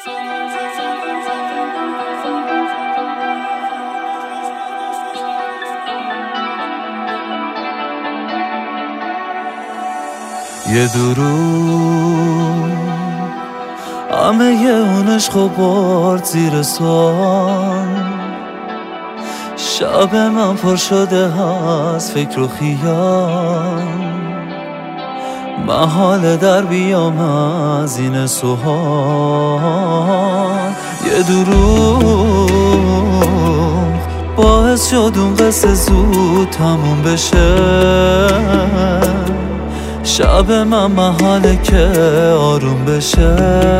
یه دروغ همه اون عشق و برد زیر سوال. شب من پر شده از فکر و خیال، محال در بیام از این سوال. یه دروغ باعث شد اون قصه زود تموم بشه. شب من محاله که آروم بشه.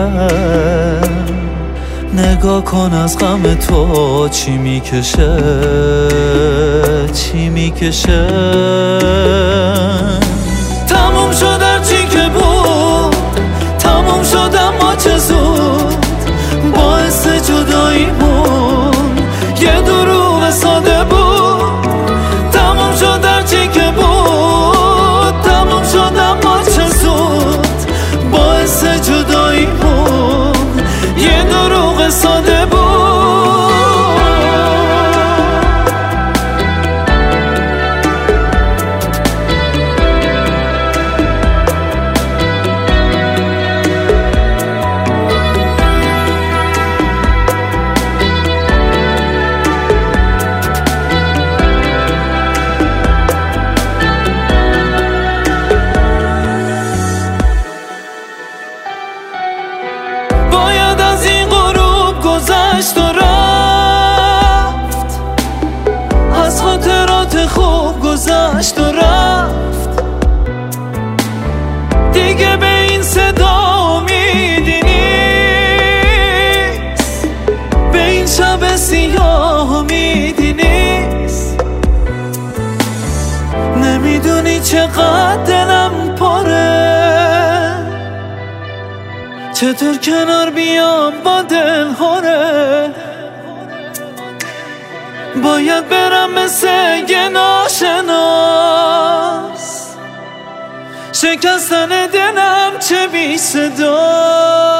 نگاه کن از غم تو چی میکشه، چی میکشه. تموم شد هرچی که بود، تموم شد اما چه زود. باعث جداییمون یه دروغ ساده بود. تموم شد هرچی که بود، تموم شد اما چه زود. باعث جداییمون یه دروغ ساده بود. باید از این غروب گذشت و رفت، از خاطرات خوب گذشت و رفت. دیگه به این صدا امیدی نیست، به این شب سیاه امیدی نیست. نمیدونی چقدر دلم پره، چطور کنار بیام با دل هره. باید برم مثل یه ناشناس، شکستن دلم چه بی صدا.